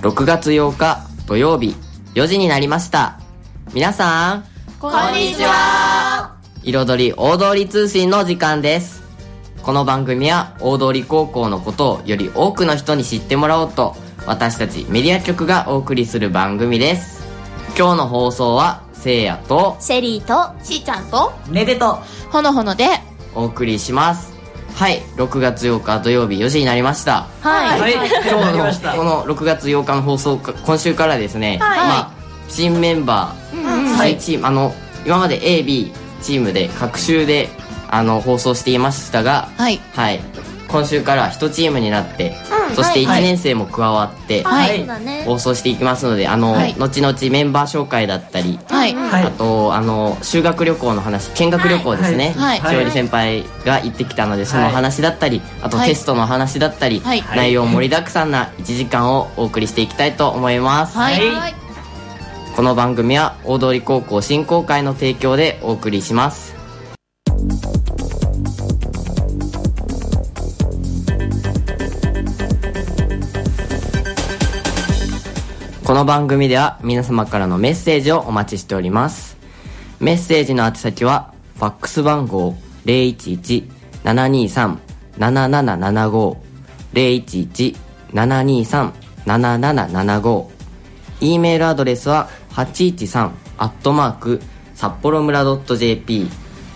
6月8日土曜日4時になりました。皆さんこんにちは。 彩り大通り通信の時間です。この番組は大通高校のことをより多くの人に知ってもらおうと、私たちメディア局がお送りする番組です。今日の放送はせいやとシェリーとしーちゃんとねでとほのほのでお送りします。はい、6月8日土曜日4時になりました。 はい、 はい、 今日のこの6月8日の放送、今週からですね、新メンバー、新チーム、今まで A、B チームで各週で放送していましたが、はい、今週から1チームになって、そして1年生も加わって、放送していきますので、後々メンバー紹介だったり、あと修学旅行の話、見学旅行ですね、しおり先輩が行ってきたのでその話だったり、あとテストの話だったり、内容盛りだくさんな1時間をお送りしていきたいと思います。この番組は大通高校振興会の提供でお送りします。この番組では皆様からのメッセージをお待ちしております。メッセージの宛先はファックス番号 011-723-7775 011-723-7775、 E メールアドレスは813@札幌村 .jp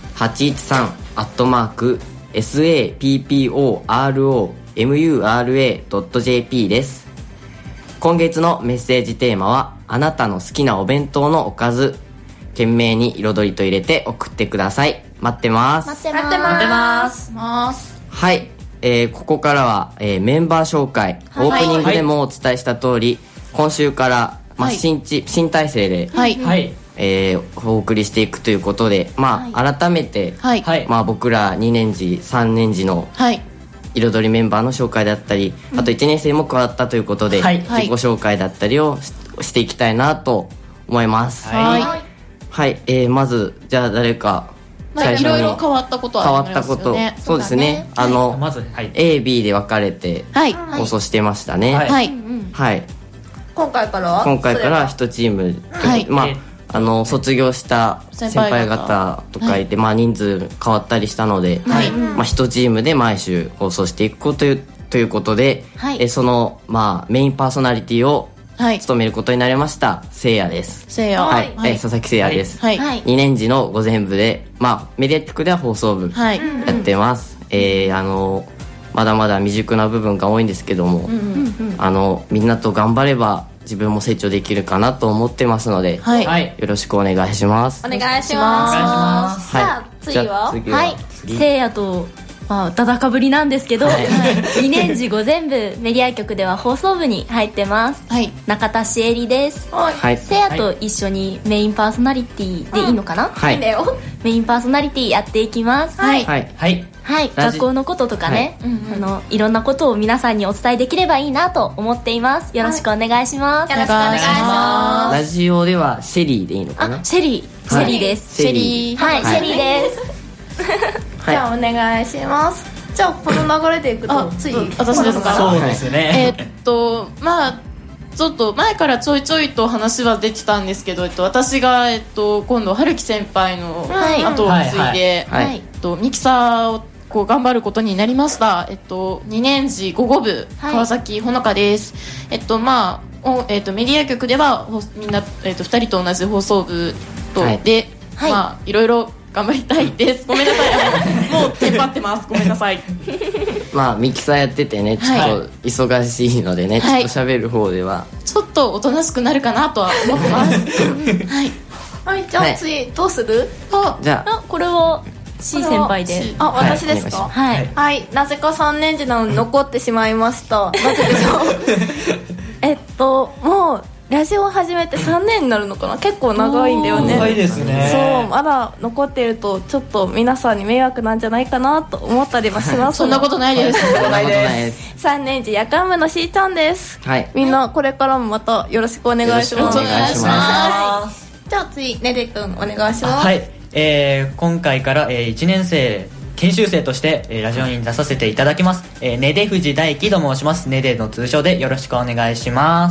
813@sapporo.mura.jp です。今月のメッセージテーマは、あなたの好きなお弁当のおかず、懸命に彩りと入れて送ってください。待ってます。 待ってます。 はい、ここからは、メンバー紹介、オープニングでもお伝えした通り、今週から、新体制で、お送りしていくということで、改めて、僕ら2年次3年次の、彩りメンバーの紹介だったり、あと1年生も加わったということで、自己紹介だったりをしていきたいなと思います。まずじゃあ誰か最初に、 いろいろ変わったことはありますよね。 そうですね、まず、A、B で分かれて放送してましたね。 今回からは 1チーム、卒業した先輩方とかいて、人数変わったりしたので、1チームで毎週放送していくということで、その、メインパーソナリティを務めることになりましたせいやです。佐々木せいやです。2年次の午前部で、メディア局では放送部やってます。まだまだ未熟な部分が多いんですけども、みんなと頑張れば自分も成長できるかなと思ってますので、よろしくお願いします。 お願いします。次はせいやとだだかぶりなんですけど、2年次午前部メディア局では放送部に入ってます。中田しえりです。せいやと一緒にメインパーソナリティでいいのかな、メインパーソナリティやっていきます。学校のこととかね、いろんなことを皆さんにお伝えできればいいなと思っています。よろしくお願いします。 よろしくお願いします。 ラジオではシェリーでいいのかな。 シェリーです。シェリーです。 じゃあお願いします。じゃあこの流れでいくと次私ですか。 そうですね。 ちょっと前からちょいちょいと話は出てたんですけど、私が今度春樹先輩の後を継いでミキサーを頑張ることになりました。2年次午後部、川崎ほのかです。メディア局ではみんな2人と同じ放送部とで、いろいろ頑張りたいです。ごめんなさい。もうテンパってます。ごめんなさい。 ミキサーやっててね、ちょっと忙しいのでね、ちょっと喋る方ではちょっとおとなしくなるかなとは思ってます。 じゃあ次どうする？ じゃあこれは C 先輩で。 私ですか？なぜか3年次なのに残ってしまいました。なぜでしょう？もうラジオ始めて3年になるのかな。結構長いんだよね。 長いですね。 そう、まだ残っているとちょっと皆さんに迷惑なんじゃないかなと思ったりもします。 そんなことないです。 3年次夜間部のしーちゃんです。みんなこれからもまたよろしくお願いします。 お願いします。 じゃあ次ねでくんお願いします。 今回から、1年生研修生として、ラジオに出させていただきます。ねで藤大輝と申します。ねでの通称でよろしくお願いします。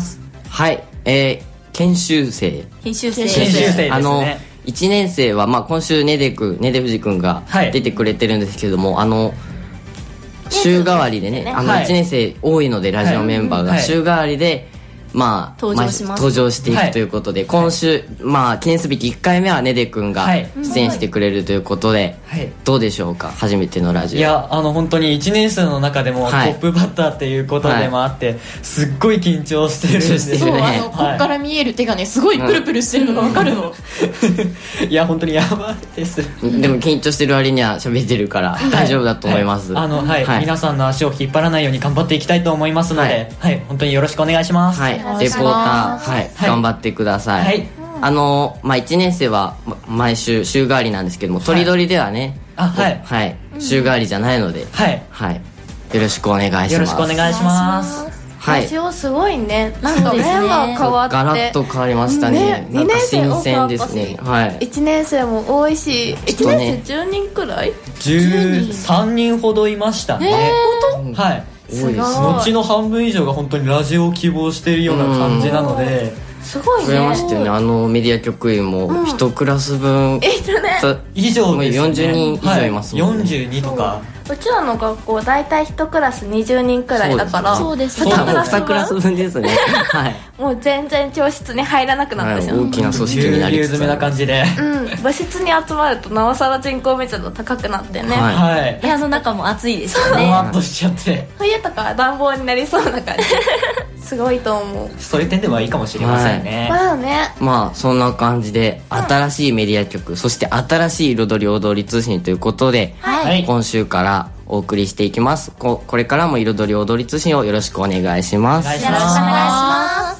はい、研修生ですね。 1年生は、今週ねで藤君が出てくれてるんですけども、週替わりでね、1年生多いのでラジオメンバーが週替わりで登場していくということで、今週記念すべき1回目はねでくんが出演してくれるということで、どうでしょうか、初めてのラジオ。 いや本当に1年生の中でもトップバッターっていうことでもあって、すっごい緊張してるんですよね。 こっから見える手がねすごいプルプルしてるのが分かるの。 いや本当にやばいです。 でも緊張してる割には喋ってるから大丈夫だと思います。 皆さんの足を引っ張らないように頑張っていきたいと思いますので、本当によろしくお願いします。 レポーター、頑張ってください。1年生は毎週週替わりなんですけども、とりどりではね、週替わりじゃないので、よろしくお願いします。 よろしくお願いします。 ラジオすごいね、なんかメンバー変わってガラッと変わりましたね。なんか新鮮ですね。 1年生も多いし、1年生10人くらい 13人ほどいましたね。 本当？ すごいです。後の半分以上が本当にラジオを希望しているような感じなので、 すごいね。 増えましたよね。メディア局員も1クラス分以上ですね。 40人以上いますもんね。 42とか。 うちらの学校大体1クラス20人くらいだから、 そうですね。 2クラス分ですね。 もう全然教室に入らなくなってしまう。 大きな組織になりつつ詰めな感じで、 部室に集まるとなおさら人口密度高くなってね。 部屋の中も暑いですよね。 ふわっとしちゃって、 冬とかは暖房になりそうな感じ。すごいと思う。 そういう点ではいいかもしれませんね。 そんな感じで新しいメディア局、そして新しい彩り踊り通信ということで、今週からお送りしていきます。これからも彩り踊り通信をよろしくお願いします。 よろしくお願いします。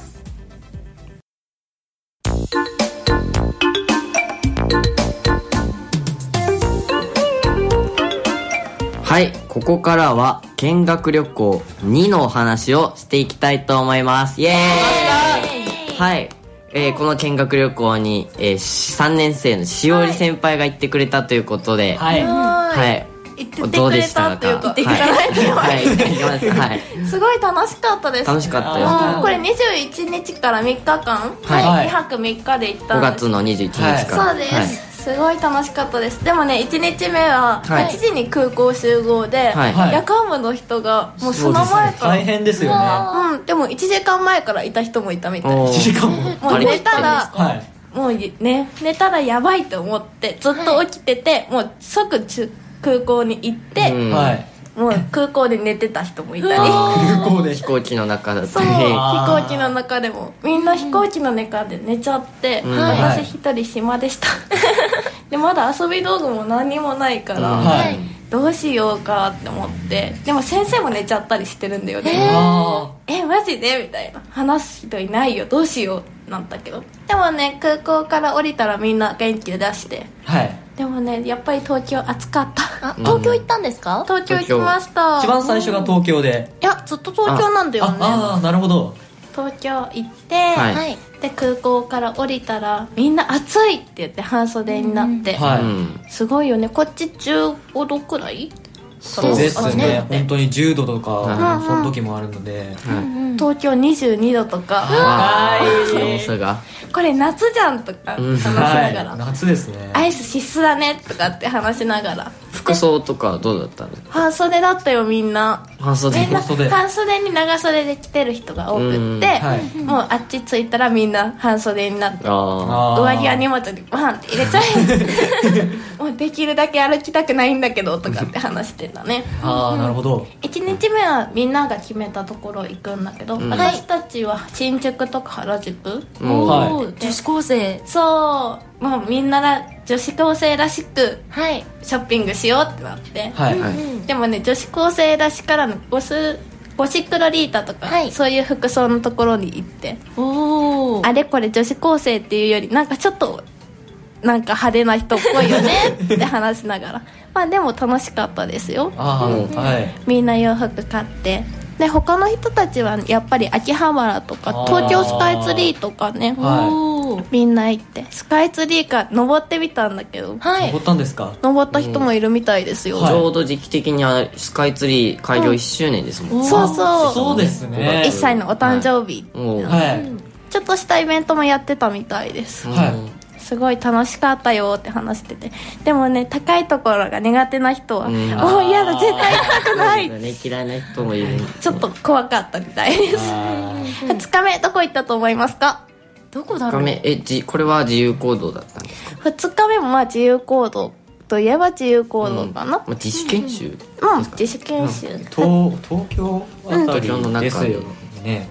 はい、ここからは見学旅行2のお話をしていきたいと思います。イエーイ。はい、この見学旅行に、3年生のしおり先輩が行ってくれたということで、どうでしたか？ すごい楽しかったです。 楽しかったよ。 これ21日から3日間、2泊3日で行ったんです。 5月の21日から。 そうです。すごい楽しかったです。でもね、1日目は8時に空港集合で、夜間部の人がもうその前から大変ですよね。 でも1時間前からいた人もいたみたい。 1時間もう寝たらもうね、寝たらやばいと思ってずっと起きてて、もう即空港に行って、もう空港で寝てた人もいたり、 空港で飛行機の中だったり、 飛行機の中でもみんな飛行機の中で寝ちゃって、私一人暇でした。でまだ遊び道具も何にもないから、どうしようかって思って、でも先生も寝ちゃったりしてるんだよね。マジでみたいな、話す人いないよ、どうしようなんだけど、でもね、空港から降りたらみんな元気で出して、でもね、やっぱり東京暑かった。 東京行ったんですか？ 東京行きました。 一番最初が東京で。 いや、ずっと東京なんだよね。 なるほど。 東京行って、で空港から降りたらみんな暑いって言って半袖になって、すごいよね。こっち15度くらいそうですね。本当に10度とか、その時もあるので、 東京22度とか、これ夏じゃんとか話しながら、 夏ですね。 アイス必須だねとかって話しながら。 服装とかどうだったの？ 半袖だったよ、みんな。半袖に長袖で着てる人が多くって、もうあっち着いたらみんな半袖になって、上着は荷物にバンって入れちゃえ。もうできるだけ歩きたくないんだけどとかって話してたね。 なるほど。 1日目はみんなが決めたところ行くんだけど、私たちは新宿とか原宿、 女子高生、 そうもうみんな女子高生らしくショッピングしようってなって、でもね、女子高生らしからのゴシックロリータとか、そういう服装のところに行って、あれこれ女子高生っていうよりなんかちょっとなんか派手な人っぽいよねって話しながらでも楽しかったですよ。みんな洋服買って、で他の人たちはやっぱり秋葉原とか東京スカイツリーとかね、 みんな行ってスカイツリーから登ってみたんだけど、 登ったんですか？ 登った人もいるみたいですよ。 ちょうど時期的にはスカイツリー開業1周年ですもん。 そうですね。 1歳のお誕生日、ちょっとしたイベントもやってたみたいです。すごい楽しかったよって話してて、でもね、高いところが苦手な人は、もう嫌だ、絶対行きたくない嫌いな人もいる。 ちょっと怖かったみたいです。2日目どこ行ったと思いますか？ どこだろう。 これは自由行動だったんですか ？2日目もまあ自由行動といえば自由行動かな。 自主研修。 自主研修。 東京あたりですよね。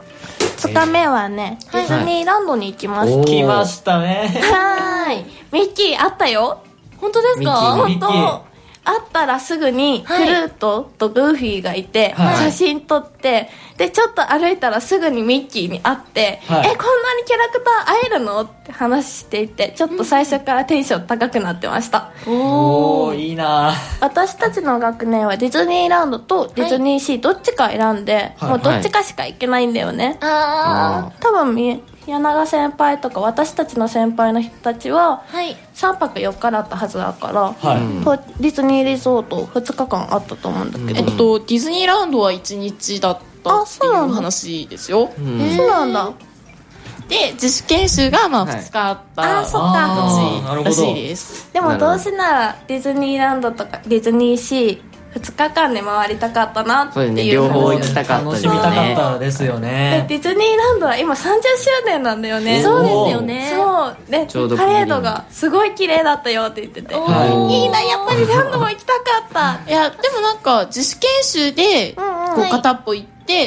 2日目はね、ディズニーランドに行きました。 来ましたね。 ミッキーあったよ。 本当ですか？ 本当。会ったらすぐにフルートとグーフィーがいて、写真撮って、でちょっと歩いたらすぐにミッキーに会って、こんなにキャラクター会えるのって話していて、ちょっと最初からテンション高くなってました。 おー、いいな。 私たちの学年はディズニーランドとディズニーシーどっちか選んで、もうどっちかしか行けないんだよね。多分柳先輩とか私たちの先輩の人たちは3泊4日だったはずだから、ディズニーリゾート2日間あったと思うんだけど、 ディズニーランドは1日だったっていう話ですよ。 そうなんだ。 で自主研修がまあ2日あったらしいです。 でもどうせならディズニーランドとかディズニーシー2日間で回りたかったなっていう。 両方行きたかったですね。 楽しみたかったですよね。 ディズニーランドは今30周年なんだよね。 そうですよね。 そうでパレードがすごい綺麗だったよって言ってて、いいな、やっぱりランドも行きたかった。 いやでもなんか自主研修でこう片っぽ行って、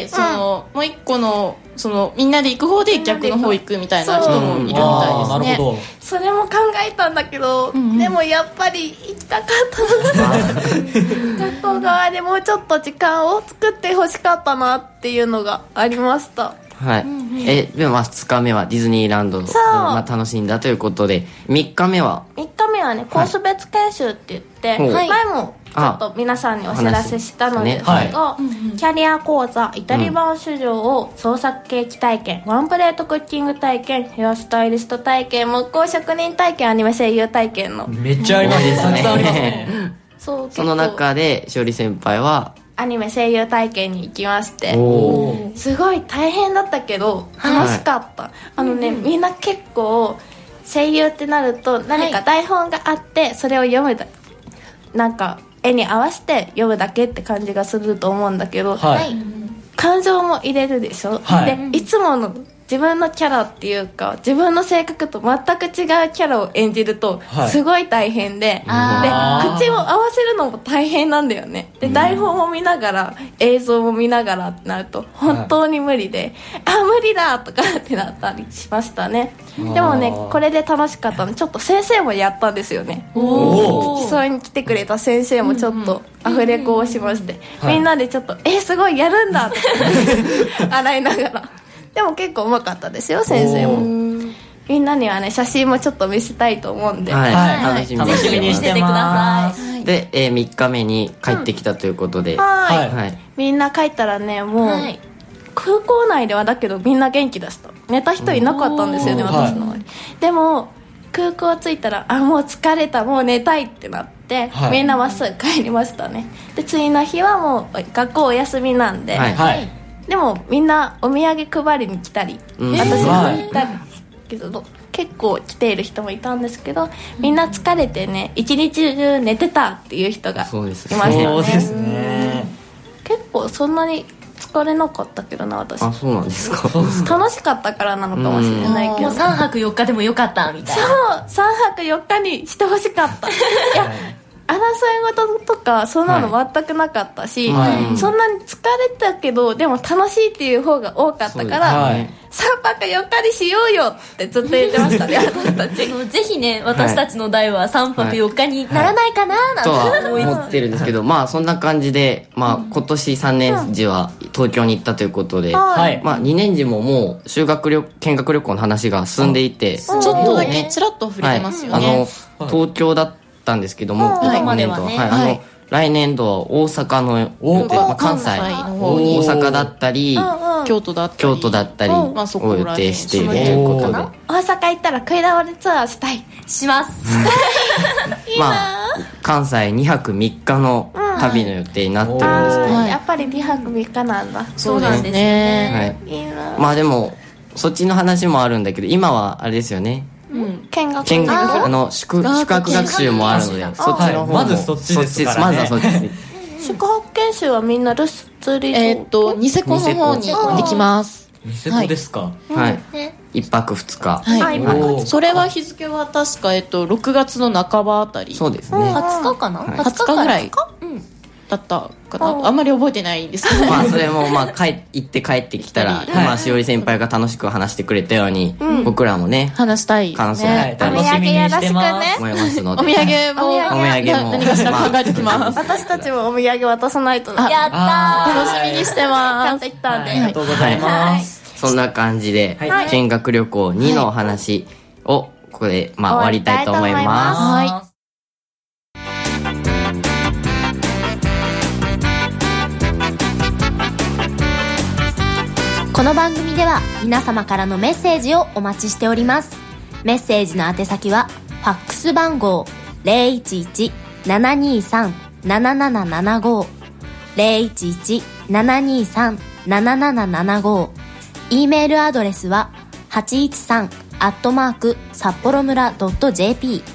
そのもう一個のそのみんなで行く方で逆の方行くみたいな人もいるみたいですね。 なるほど。 それも考えたんだけど、でもやっぱり行きたかったの学校側でもうちょっと時間を作ってほしかったなっていうのがありました。 でも2日目はディズニーランドを楽しんだということで、3日目はね、コース別研修って言って、前もちょっと皆さんにお知らせしたのですが、キャリア講座、イタリバン市場を創作ケーキ体験、ワンプレートクッキング体験、ヘアスタイリスト体験、木工職人体験、アニメ声優体験のめっちゃありますね。たくさんありますね。 その中でしおり先輩はアニメ声優体験に行きまして、すごい大変だったけど楽しかった。みんな結構声優ってなると何か台本があってそれを読むだ、なんか絵に合わせて読むだけって感じがすると思うんだけど、感情も入れるでしょ、でいつもの自分のキャラっていうか自分の性格と全く違うキャラを演じるとすごい大変で、口を合わせるのも大変なんだよね。で台本を見ながら映像も見ながらってなると本当に無理で、無理だとかってなったりしましたね。でもね、これで楽しかったのちょっと先生もやったんですよね。付き添いに来てくれた先生もちょっとアフレコをしまして、みんなでちょっとすごいやるんだって洗いながらでも結構うまかったですよ、先生も。みんなにはね写真もちょっと見せたいと思うんで、 楽しみにしてます。 で、3日目に帰ってきたということで、 みんな帰ったらね、もう、空港内ではだけどみんな元気出した。寝た人いなかったんですよね、私の周り。でも空港着いたらもう疲れた、もう寝たいってなって、みんなまっすぐ帰りましたね。で次の日はもう学校お休みなんで、でもみんなお土産配りに来たり、私も行ったりけど、結構来ている人もいたんですけど、みんな疲れてね一日中寝てたっていう人がいましたよね。結構そんなに疲れなかったけどな、私。 そうなんですか。 楽しかったからなのかもしれないけど、 もう3泊4日でもよかったみたいな。 そう、3泊4日にしてほしかった。いや争い事とかそんなの全くなかったし、そんなに疲れたけどでも楽しいっていう方が多かったから、3泊4日にしようよってずっと言ってましたね私たち。 ぜひね、私たちの代は3泊4日にならないかななんて思ってるんですけど、そんな感じで、今年3年時は東京に行ったということで、2年時ももう修学見学旅行の話が進んでいて、 ちょっとだけちらっと触れてますよね。 東京だったんですけども、来年度は大阪の、関西大阪だったり、 京都だったりを予定しているということで、 大阪行ったら食い倒れツアーしたい。 しますまあ関西2泊3日の旅の予定になってるんですけど、 やっぱり2泊3日なんだ。 そうなんですね。 いいな。 まあでもそっちの話もあるんだけど、今はあれですよね、 見学宿泊学習もあるので、そっちの方もまずそっちですからね。 まずはそっち宿泊研修はみんなルスツリゾート、 ニセコの方にできます。 ニセコですか。 はい、1泊2日。 はい。それは日付は確か6月の半ばあたり。 そうですね。 20日かな。 20日ぐらいだったかな。あんまり覚えてないんですけど。 まあそれもまあ行って帰ってきたら、今しおり先輩が楽しく話してくれたように、僕らもね話したい感想をやったり楽しみにしてます思いますので、 お土産も何かしら考えてきます。 私たちもお土産渡さないとな。 やった楽しみにしてます。 ちゃんと行ったんで。 ありがとうございます。 そんな感じで見学旅行2のお話をここで終わりたいと思います。 この番組では皆様からのメッセージをお待ちしております。メッセージの宛先はファックス番号 011-723-7775 011-723-7775、 E メールアドレスは813@sapporo-mura.jp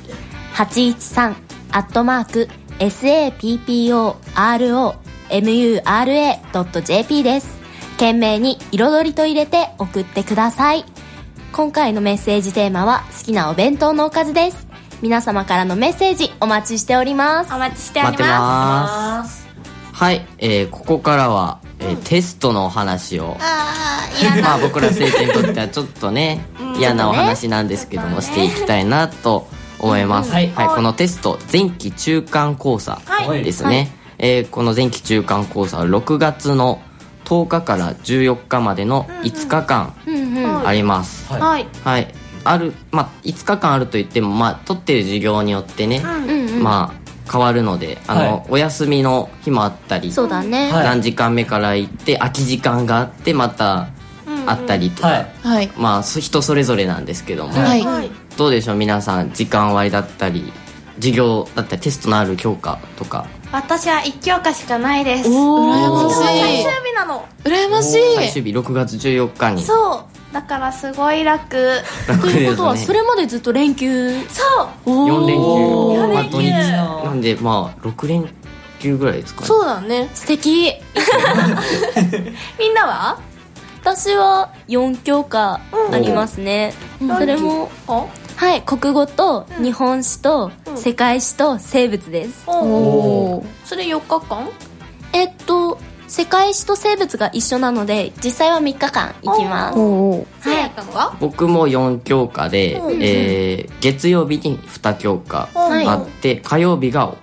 813@sapporo-mura.jp です。懸命に彩りと入れて送ってください。今回のメッセージテーマは好きなお弁当のおかずです。皆様からのメッセージお待ちしております。 お待ちしており待ってます。はい、ここからは、テストのお話をまあ僕ら生徒にとってはちょっとね嫌なお話なんですけども、していきたいなと思います。はい、このテスト前期中間考査ですね。この前期中間考査は6月の10日から14日までの5日間あります。はい、ある、まあ5日間あるといっても、まあ取ってる授業によってね、まあ変わるので、お休みの日もあったり、 そうだね、 何時間目から行って空き時間があってまたあったりとか、まあ人それぞれなんですけども、どうでしょう皆さん、時間割だったり授業だったりテストのある教科とか。 私は1教科しかないです。 羨ましい。 最終日なの。 羨ましい。 最終日6月14日に。 そうだからすごい楽。 ということはそれまでずっと連休。 そう 4連休、まあ土日なんでまあ6連休ぐらいですかね。 そうだね。 素敵みんなは？ 私は4教科ありますね。それもはい、国語と日本史と世界史と生物です。 それ4日間？ 世界史と生物が一緒なので実際は3日間行きます。 せいやったのは？ 僕も4教科で、月曜日に2教科あって、火曜日が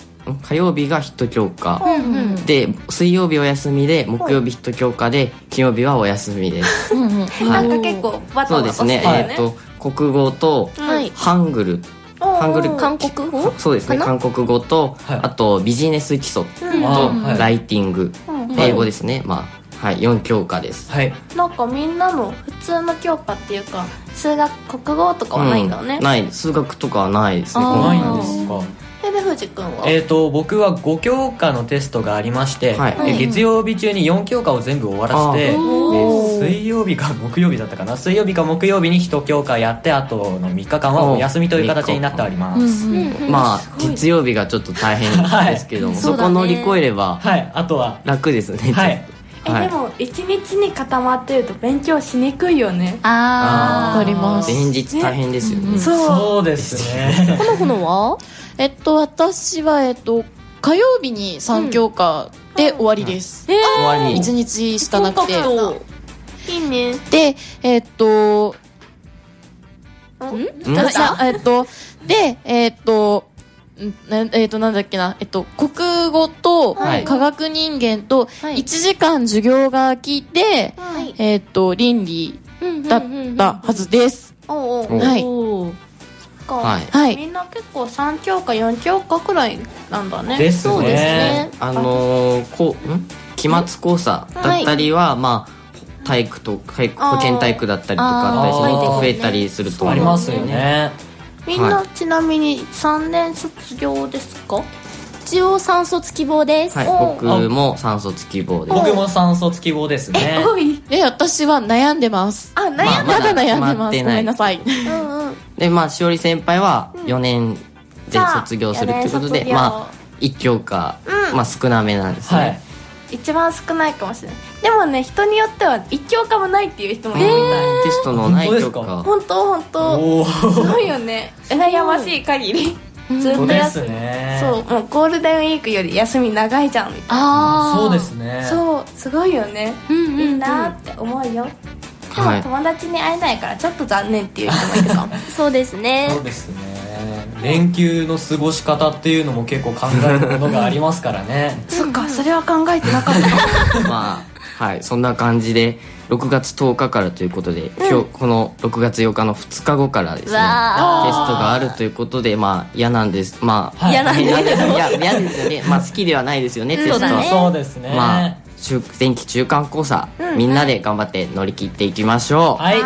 1教科で、水曜日お休みで、木曜日1教科で、金曜日はお休みです。 なんか結構バタバタしてるね。そうですね。 国語とハングル、 韓国語？ そうですね、韓国語と、あとビジネス基礎とライティング、英語ですね。まあ4教科です。 なんかみんなの普通の教科っていうか、数学、国語とかはないんだね。 ない、数学とかはないですね。 ないんですか。 で藤君は？ 僕は5教科のテストがありまして、月曜日中に4教科を全部終わらせて、水曜日か木曜日だったかな、水曜日か木曜日に1教科やって、あとの3日間はお休みという形になっております。 まあ月曜日がちょっと大変ですけども、そこ乗り越えればあとは楽ですね。 でも1日に固まってると勉強しにくいよね。 わかります。 連日大変ですよね。 そうですね。 ほのは私は火曜日に3教科で終わりです。1日しかなくて。 いいね。 でなんだっけな、国語と科学人間と1時間授業が空きで、倫理だったはずです。 みんな結構3教科4教科くらいなんだね。 そうですね。 期末考査だったりは、まあ体育と保健体育だったりとかあったりしてもっと増えたりすると思う。 ありますよね。 みんなちなみに3年卒業ですか？ 一応3卒希望です。 はい、僕も3卒希望です。 僕も3卒希望ですね。 私は悩んでます。 まだ悩んでます。ごめんなさい。 でしおり先輩は4年で卒業するってことで、1教科、少なめなんですね。 一番少ないかもしれない。でもね、人によっては1教科もないっていう人もいるみたい。 テストのない教科。 本当すごいよね。羨ましい限りずっとやってそう、もうゴールデンウィークより休み長いじゃんみたいな。 そうですね。 そう、すごいよね。いいなって思うよ。でも友達に会えないからちょっと残念っていう人もいるかも。 そうですね。 そうですね。連休の過ごし方っていうのも結構考えるものがありますからね。 そっか、それは考えてなかったはい、そんな感じで6月10日からということで、今日この6月8日の2日後からですね、テストがあるということで、嫌なんです。 嫌なんですよ。 嫌ですよね。好きではないですよね、テストは。 そうですね。 前期中間考査、みんなで頑張って乗り切っていきましょう。 はい。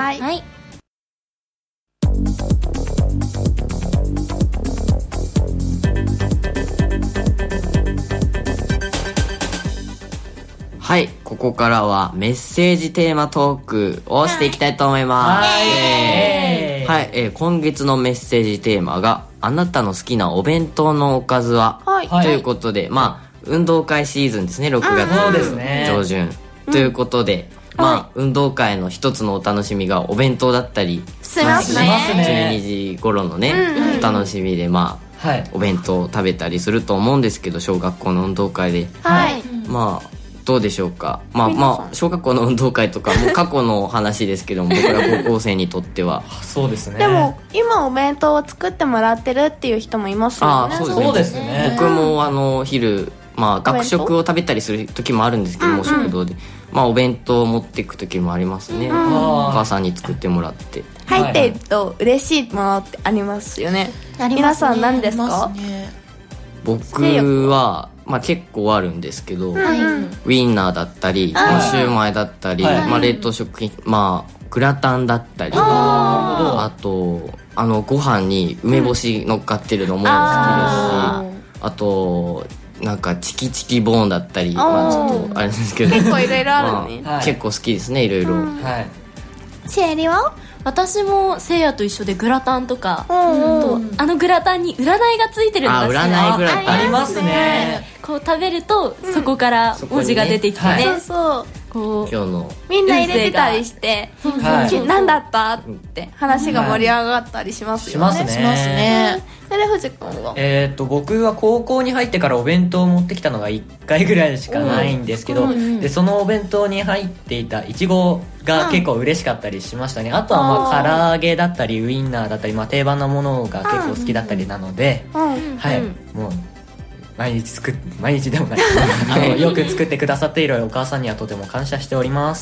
はい、ここからはメッセージテーマトークをしていきたいと思います。はい、今月のメッセージテーマがあなたの好きなお弁当のおかずは、ということで、運動会シーズンですね、6月上旬、ということで、運動会の一つのお楽しみがお弁当だったりしますね。 12時頃のね、お楽しみでお弁当を食べたりすると思うんですけど、小学校の運動会で、どうでしょうか。小学校の運動会とかもう過去の話ですけども、僕ら高校生にとってはそうですね。 でも今お弁当を作ってもらってるっていう人もいますよね。 そうですね。 僕も昼学食を食べたりする時もあるんですけども、食堂でお弁当を持っていく時もありますね。お母さんに作ってもらって入ってると嬉しいものってありますよね。皆さん何ですか？ 僕は結構あるんですけど、ウインナーだったりシューマイだったり、冷凍食品、グラタンだったり、あとご飯に梅干し乗っかってるのも好きですし、あとなんかチキチキボーンだったり、ちょっとあれですけど結構いろいろあるね。 結構好きですね、いろいろ。 シエリは？ 私もせいやと一緒でグラタンとか、グラタンに占いがついてるのが好きな。 占いグラタンありますね。 こう食べるとそこから文字が出てきてね、 今日のみんな入れてたりして、何だったって話が盛り上がったりしますよね。 しますね。 藤君は？ 僕は高校に入ってからお弁当を持ってきたのが1回ぐらいしかないんですけど、でそのお弁当に入っていたいちごが結構嬉しかったりしましたね。あとは唐揚げだったりウインナーだったり、定番のものが結構好きだったりなので、もう毎日でもないよく作ってくださっているお母さんにはとても感謝しております。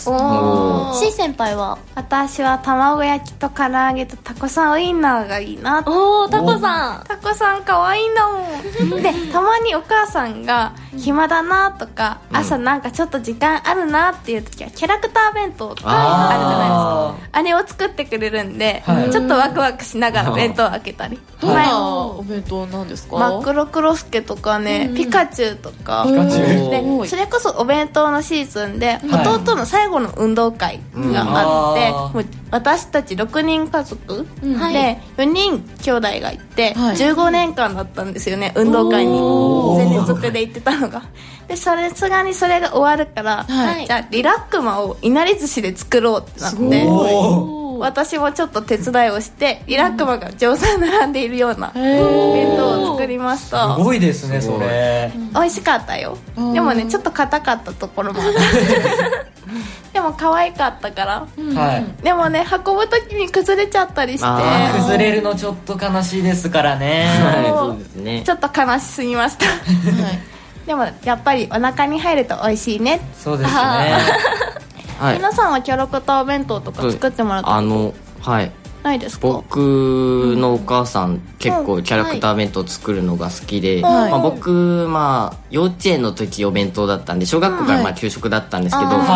C 先輩は？ 私は卵焼きと唐揚げとタコさんウインナーがいいな。 タコさんかわいいんだもん。でたまにお母さんが暇だなとか、朝なんかちょっと時間あるなっていう時はキャラクター弁当とかあるじゃないですか。あれを作ってくれるんで、ちょっとワクワクしながら弁当を開けたり。 どんなお弁当なんですか？ マクロクロスケとかね、ピカチュウとかで、それこそお弁当のシーズンで弟の最後の運動会があって、もう私たち6人家族で4人兄弟がいて15年間だったんですよね、運動会に全連続で行ってたのが。でさすがにそれが終わるから、じゃあリラックマをいなり寿司で作ろうってなって、私もちょっと手伝いをしてリラックマが上手に並んでいるような弁当を作りました。 すごいですね、それ。 美味しかったよ。でもね、ちょっと硬かったところもある。でも可愛かったから、でもね、運ぶ時に崩れちゃったりして、 崩れるのちょっと悲しいですからね。 そうですね、 ちょっと悲しすぎました。でもやっぱりお腹に入ると美味しいね。 そうですね。 皆さんはキャラクター弁当とか作ってもらったことないですか？ 僕のお母さん結構キャラクター弁当作るのが好きで、僕幼稚園の時お弁当だったんで、小学校から給食だったんですけど、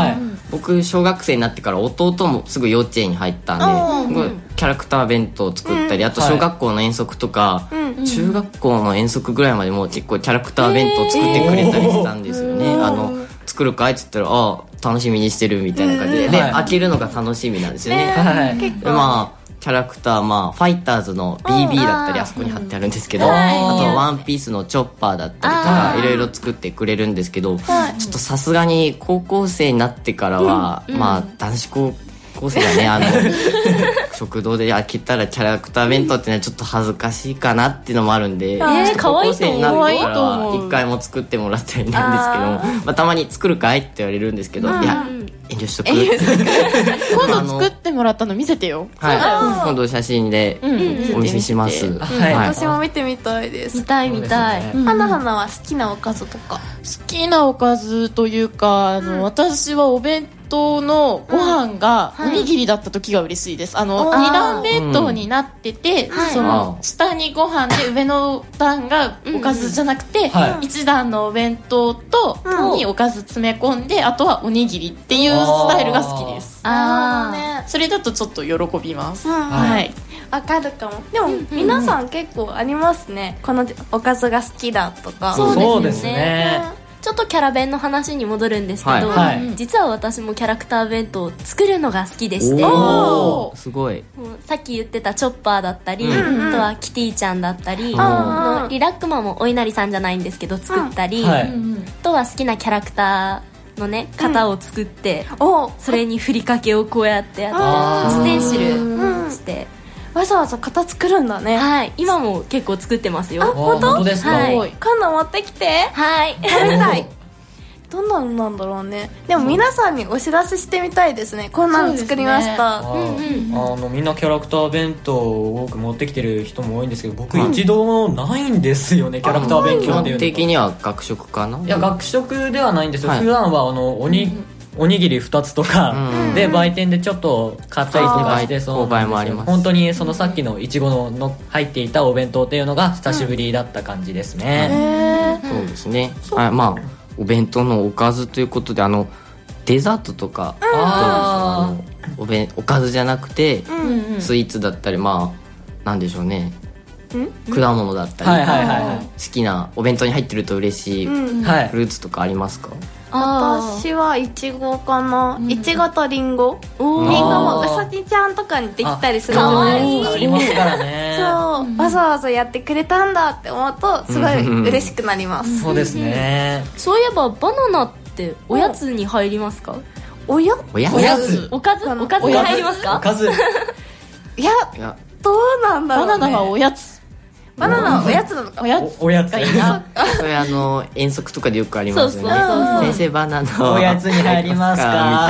僕小学生になってから弟もすぐ幼稚園に入ったんで、キャラクター弁当を作ったり、あと小学校の遠足とか、中学校の遠足ぐらいまでも結構キャラクター弁当作ってくれたりしたんですよね。作るかいって言ったら楽しみにしてるみたいな感じで、開けるのが楽しみなんですよね。キャラクター、ファイターズの BB だったりあそこに貼ってあるんですけど、あとワンピースのチョッパーだったりとかいろいろ作ってくれるんですけど、ちょっとさすがに高校生になってからは、男子高校生がね食堂で開けたらキャラクター弁当ってのはちょっと恥ずかしいかなっていうのもあるんで、高校生になってからは一回も作ってもらってはいないんですけども、たまに作るかいって言われるんですけど、いや遠慮しとく今度作ってもらったの見せてよ。 今度写真でお見せします。 私も見てみたいです。 見たい。 花花は好きなおかずとか？ 好きなおかずというか、私はお弁当のご飯がおにぎりだった時が嬉しいです。二段弁当になってて、その下にご飯で上の段がおかずじゃなくて、一段のお弁当とにおかず詰め込んで、あとはおにぎりっていうスタイルが好きです。それだとちょっと喜びます。 わかるかも。でも皆さん結構ありますね、このおかずが好きだとか。 そうですね。 ちょっとキャラ弁の話に戻るんですけど、実は私もキャラクター弁当を作るのが好きでして、 すごい。 さっき言ってたチョッパーだったり、あとはキティちゃんだったり、リラックマもお稲荷さんじゃないんですけど作ったり、あとは好きなキャラクターのね型を作って、それにふりかけをこうやってやってステンシルして、 わざわざ型作るんだね。 今も結構作ってますよ。 本当ですか？ 今度持ってきて。食べたい。どんなのなんだろうね。でも皆さんにお知らせしてみたいですね。こんなの作りました。 みんなキャラクター弁当を多く持ってきてる人も多いんですけど、僕一度もないんですよね、キャラクター弁当っていうのが。 基本的には学食かな？ いや、学食ではないんですよ。普段はおにぎり2つとかで売店でちょっと買ったりとかして、 購買もあります。 本当にそのさっきのいちごの入っていたお弁当っていうのが久しぶりだった感じですね。 そうですね。お弁当のおかずということで、デザートとかおかずじゃなくてスイーツだったり、なんでしょうね、果物だったり、好きなお弁当に入ってると嬉しいフルーツとかありますか？ 私はイチゴかな。イチゴとリンゴ。リンゴもうさぎちゃんとかにできたりするじゃないですか。 ありますからね。 わざわざやってくれたんだって思うとすごい嬉しくなります。 そうですね。 そういえばバナナっておやつに入りますか？ おやつおかずに入りますか？ おかずいや、どうなんだろうね。 バナナはおやつ。 バナナはおやつなのか。 おやつがいいな。 それ遠足とかでよくありますよね。先生バナナおやつに入りますか？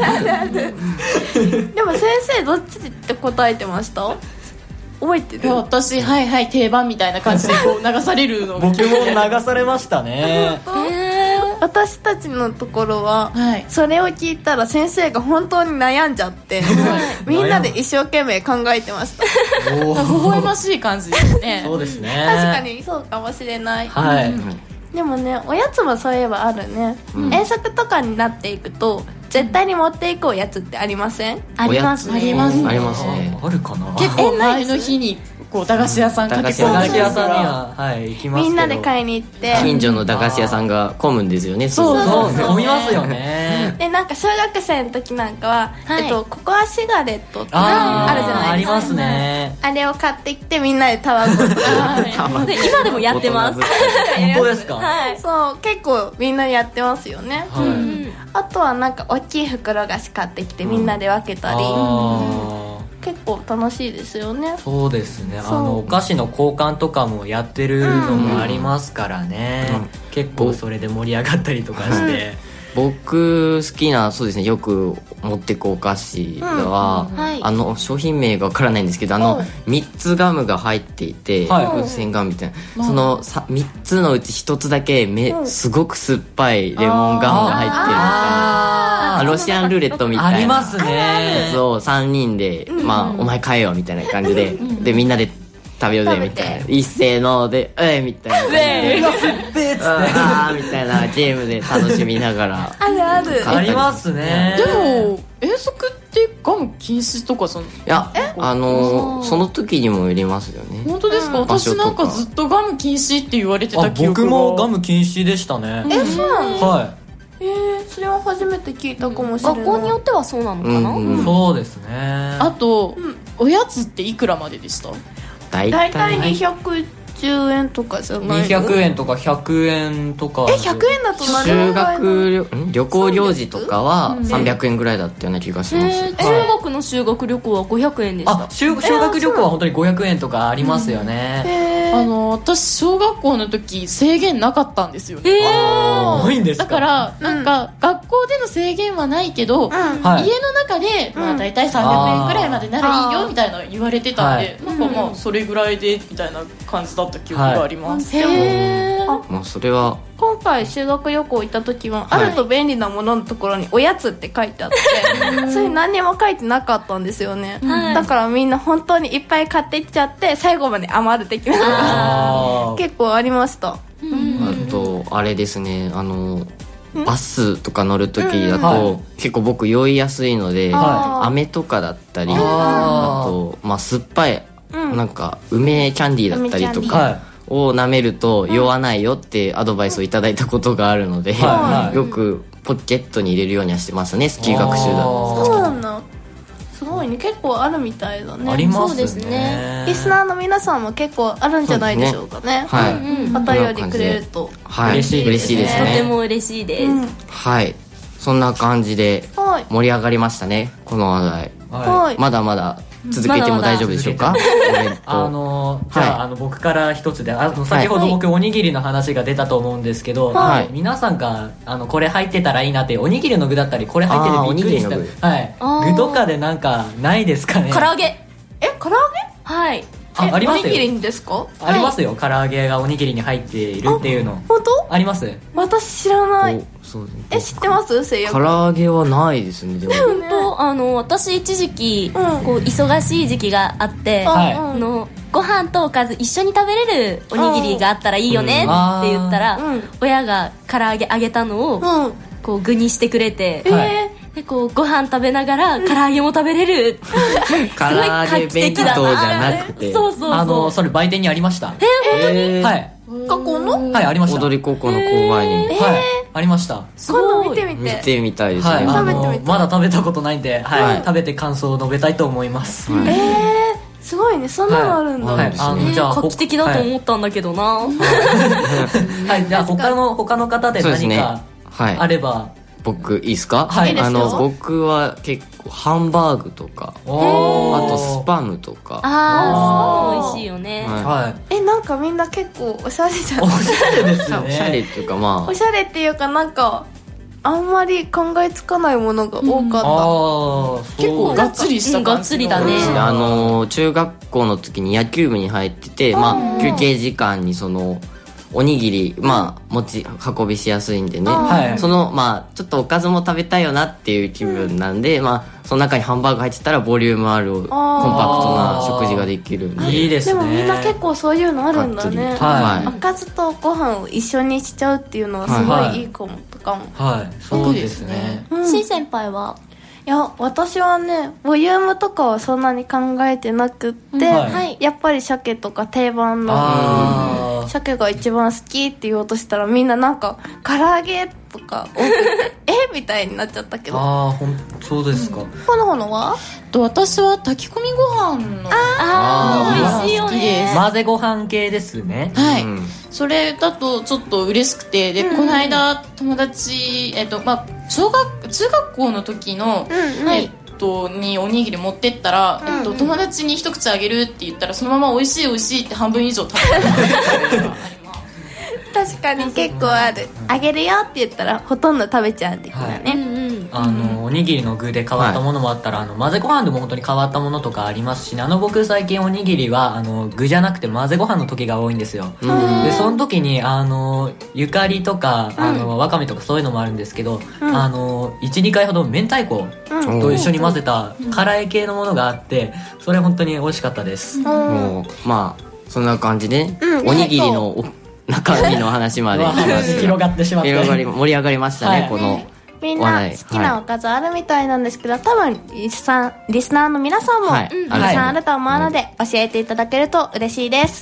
でも先生どっちって答えてました？覚えてる？ 私定番みたいな感じでこう流されるの。 僕も流されましたね。 私たちのところは、それを聞いたら先生が本当に悩んじゃって、みんなで一生懸命考えてました。 微笑ましい感じですね。 そうですね。 確かにそうかもしれない。でもね、おやつもそういえばあるね。遠足とかになっていくと絶対に持っていくおやつってありません？ ありますね。 ありますね。 あるかな。 結構前の日にこう駄菓子屋さん駄菓子屋さんには行きますけど、 みんなで買いに行って近所の駄菓子屋さんが混むんですよね。 そう混みますよね。 でなんか小学生の時なんかはココアシガレットってあるじゃないですか。 ありますね。 あれを買ってきてみんなでタバコとか今でもやってます。 本当ですか？ そう結構みんなやってますよね。あとはなんか大きい袋菓子買ってきてみんなで分けたり、結構楽しいですよね。 そうですね。お菓子の交換とかもやってるのもありますからね。結構それで盛り上がったりとかして。 僕好きなそうですね、よく持ってくお菓子は、商品名がわからないんですけど、3つガムが入っていて、風船ガムみたいな、その3つのうち1つだけすごく酸っぱいレモンガムが入ってるみたいな、ロシアンルーレットみたいな、 ありますね。 そう3人で、お前買えよみたいな感じで、でみんなで食べようぜみたいな、一斉のでみたいな感じであみたいなゲームで楽しみながらあるあるありますね。 でも遠足ってガム禁止とかいやその時にもよりますよね。 本当ですか？私なんかずっとガム禁止って言われてた記憶が。 僕もガム禁止でしたね。 そうなの？ はい。 それは初めて聞いたかもしれない。 学校によってはそうなのかな。 そうですね。 あとおやつっていくらまででした？ 大体210円とかじゃないの ？200円とか100円とか。 100円だと何旅行行事とかは300円ぐらいだったような気がします。 中国の修学旅行は500円でした。 修学旅行は本当に500円とかありますよね。 私小学校の時制限なかったんですよ。 ないんですか？ だからなんか学校での制限はないけど、家の中で大体300円ぐらいまでならいいよみたいな言われてたんで、なんかまあそれぐらいでみたいな感じだった記憶があります。 まあそれは今回修学旅行行った時は、あると便利なもののところにおやつって書いてあって、それ何にも書いてなかったんですよね。だからみんな本当にいっぱい買っていっちゃって最後まで余る的なのが結構ありました。 あとあれですね、バスとか乗る時だと結構僕酔いやすいので、飴とかだったり、あとまあ酸っぱいなんか梅キャンディーだったりとかを舐めると酔わないよってアドバイスをいただいたことがあるので、よくポケットに入れるようにはしてますね、スキー学習だと。 そうなんだ、すごいね、結構あるみたいだね。 ありますね。 そうですね。リスナーの皆さんも結構あるんじゃないでしょうかね。お便りくれると嬉しいですね。 とても嬉しいです。 はい、そんな感じで盛り上がりましたね、この話題。まだまだ続けても大丈夫でしょうか？ じゃあ、僕から一つで、先ほど僕おにぎりの話が出たと思うんですけど、皆さんがこれ入ってたらいいなって、おにぎりの具だったりこれ入っててびっくりした具とかでなんかないですかね？ 唐揚げ。 唐揚げ？ はい。 ありますよ。 おにぎりにですか？ ありますよ、唐揚げがおにぎりに入っているっていうの。 本当？ あります。 私知らない。知ってます？ 唐揚げはないですね。でも本当私一時期こう忙しい時期があって、ご飯とおかず一緒に食べれるおにぎりがあったらいいよねって言ったら、親が唐揚げあげたのをこう具にしてくれて、でこうご飯食べながら唐揚げも食べれる唐揚げ弁当じゃなくて、 そうそれ売店にありました。 本当に？ はい。 学校の？ はい、ありました。 踊り高校の校外にありました。 今度見てみて。 見てみたいですね。 食べてみて。 まだ食べたことないんで、食べて感想を述べたいと思います。 すごいね、そんなのあるんだ。 じゃあ画期的だと思ったんだけどな。 はい、じゃあ他の方で何かあれば。 僕いいですか？僕は結構ハンバーグとか、あとスパムとか。 スパム美味しいよね。 なんかみんな結構おしゃれじゃない？ おしゃれですよね。 おしゃれっていうか、まあおしゃれっていうか、なんかあんまり考えつかないものが多かった。 結構がっつりしたがっつりだね。 中学校の時に野球部に入ってて、休憩時間におにぎり、持ち運びしやすいんでね、ちょっとおかずも食べたいよなっていう気分なんで、その中にハンバーグ入ってたらボリュームあるコンパクトな食事ができるんで。 いいですね。 でもみんな結構そういうのあるんだね。おかずとご飯を一緒にしちゃうっていうのはすごいいいかも。 そうですね。 しん先輩は？ いや、私はね、ボリュームとかはそんなに考えてなくって、やっぱり鮭とか定番の鮭が一番好きって言おうとしたら、みんななんか唐揚げとかみたいになっちゃったけど。 そうですか。 ほのほのは？ 私は炊き込みご飯の美味しいよね。 混ぜご飯系ですね。 はい、それだとちょっと嬉しくて、でこの間友達中学校の時のにおにぎり持ってったら、友達に一口あげるって言ったら、そのまま美味しい美味しいって半分以上食べたことがあります。 確かに結構ある。あげるよって言ったらほとんど食べちゃう的なね。 おにぎりの具で変わったものもあったら、混ぜご飯でも本当に変わったものとかありますし、僕最近おにぎりは具じゃなくて混ぜご飯の時が多いんですよ。でその時にゆかりとかわかめとかそういうのもあるんですけど、1,2 回ほど明太子と一緒に混ぜた辛い系のものがあって、それ本当に美味しかったです。 そんな感じで、おにぎりの中身の話まで広がってしまって盛り上がりましたね、このみんな好きなおかずあるみたいなんですけど、多分リスナーの皆さんもたくさんあると思うので、教えていただけると嬉しいです。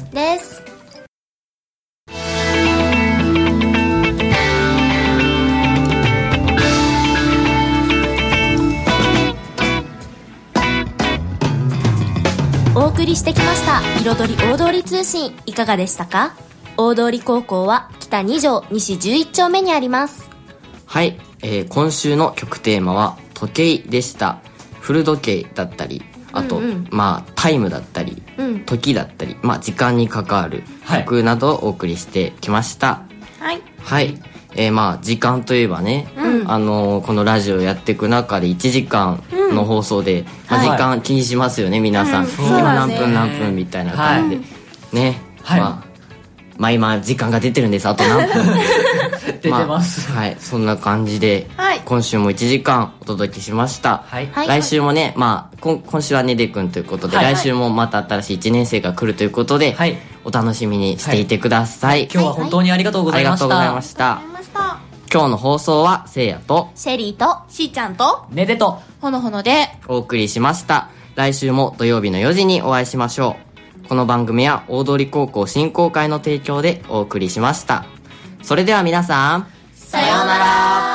お送りしてきました彩り大通り通信、いかがでしたか？大通高校は北2条西11丁目にあります。 はい、今週の曲テーマは時計でした。古時計だったり、あと、タイムだったり、時だったり、時間に関わる曲などをお送りしてきました。はい、時間といえばね、このラジオやっていく中で1時間の放送で、時間気にしますよね、皆さん。今何分みたいな感じでね。今時間が出てるんです。あと何分出てます。 そんな感じで、今週も1時間お届けしました。来週もね、今週はねでくんということで、来週もまた新しい1年生が来るということで、お楽しみにしていてください。 今日は本当にありがとうございました。 ありがとうございました。今日の放送はせいやとシェリーとしーちゃんとねでとほのほのでお送りしました。来週も土曜日の4時にお会いしましょう。この番組は大通高校振興会の提供でお送りしました。それでは皆さん、 さようなら。